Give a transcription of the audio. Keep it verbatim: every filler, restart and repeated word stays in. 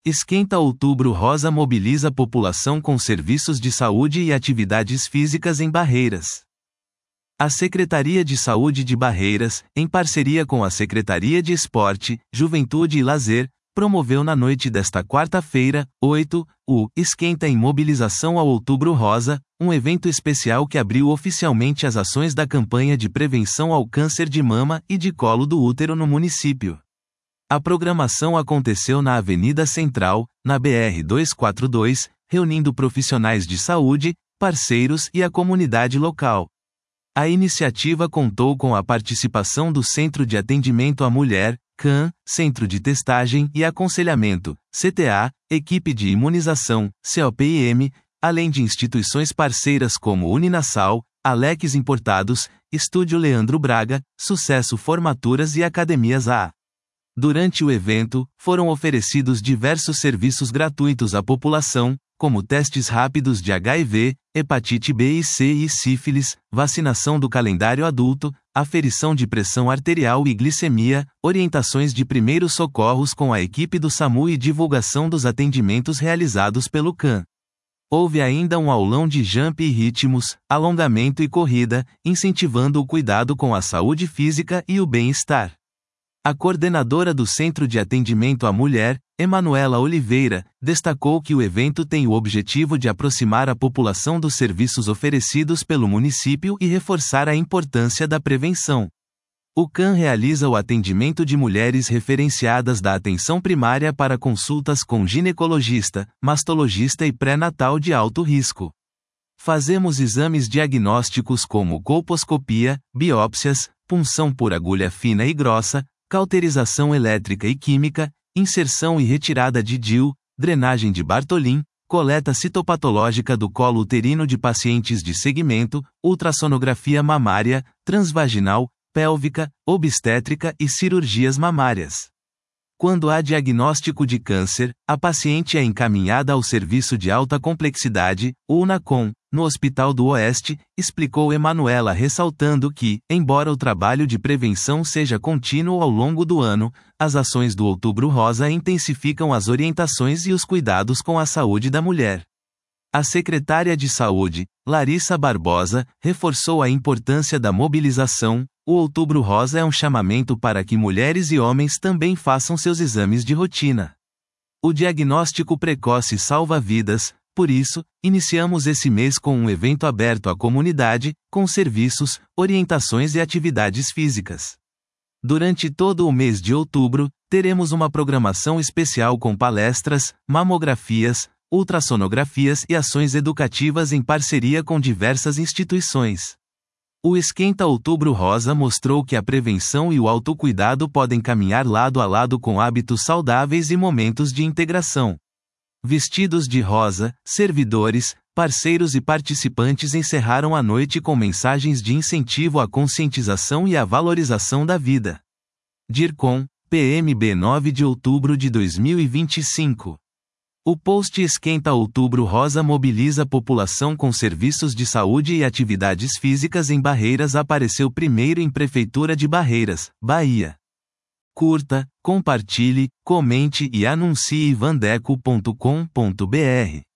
Esquenta Outubro Rosa mobiliza população com serviços de saúde e atividades físicas em Barreiras. A Secretaria de Saúde de Barreiras, em parceria com a Secretaria de Esporte, Juventude e Lazer, promoveu na noite desta quarta-feira, oito, o Esquenta em Mobilização ao Outubro Rosa, um evento especial que abriu oficialmente as ações da campanha de prevenção ao câncer de mama e de colo do útero no município. A programação aconteceu na Avenida Central, na B R duzentos e quarenta e dois, reunindo profissionais de saúde, parceiros e a comunidade local. A iniciativa contou com a participação do Centro de Atendimento à Mulher, C A M, Centro de Testagem e Aconselhamento, C T A, Equipe de Imunização, C O P I M, além de instituições parceiras como Uninasal, Alex Importados, Estúdio Leandro Braga, Sucesso Formaturas e Academias A. Durante o evento, foram oferecidos diversos serviços gratuitos à população, como testes rápidos de H I V, hepatite B e C e sífilis, vacinação do calendário adulto, aferição de pressão arterial e glicemia, orientações de primeiros socorros com a equipe do SAMU e divulgação dos atendimentos realizados pelo C A M. Houve ainda um aulão de jump e ritmos, alongamento e corrida, incentivando o cuidado com a saúde física e o bem-estar. A coordenadora do Centro de Atendimento à Mulher, Emanuela Oliveira, destacou que o evento tem o objetivo de aproximar a população dos serviços oferecidos pelo município e reforçar a importância da prevenção. O C A M realiza o atendimento de mulheres referenciadas da atenção primária para consultas com ginecologista, mastologista e pré-natal de alto risco. Fazemos exames diagnósticos como colposcopia, biópsias, punção por agulha fina e grossa, cauterização elétrica e química, inserção e retirada de D I U, drenagem de Bartholin, coleta citopatológica do colo uterino de pacientes de segmento, ultrassonografia mamária, transvaginal, pélvica, obstétrica e cirurgias mamárias. Quando há diagnóstico de câncer, a paciente é encaminhada ao Serviço de Alta Complexidade, o UNACOM, no Hospital do Oeste, explicou Emanuela, ressaltando que, embora o trabalho de prevenção seja contínuo ao longo do ano, as ações do Outubro Rosa intensificam as orientações e os cuidados com a saúde da mulher. A secretária de Saúde, Larissa Barbosa, reforçou a importância da mobilização. O Outubro Rosa é um chamamento para que mulheres e homens também façam seus exames de rotina. O diagnóstico precoce salva vidas, por isso, iniciamos esse mês com um evento aberto à comunidade, com serviços, orientações e atividades físicas. Durante todo o mês de outubro, teremos uma programação especial com palestras, mamografias, ultrassonografias e ações educativas em parceria com diversas instituições. O Esquenta Outubro Rosa mostrou que a prevenção e o autocuidado podem caminhar lado a lado com hábitos saudáveis e momentos de integração. Vestidos de rosa, servidores, parceiros e participantes encerraram a noite com mensagens de incentivo à conscientização e à valorização da vida. DIRCOM, P M B nove de outubro de dois mil e vinte e cinco. O post Esquenta Outubro Rosa mobiliza a população com serviços de saúde e atividades físicas em Barreiras apareceu primeiro em Prefeitura de Barreiras, Bahia. Curta, compartilhe, comente e anuncie vandeco ponto com ponto br.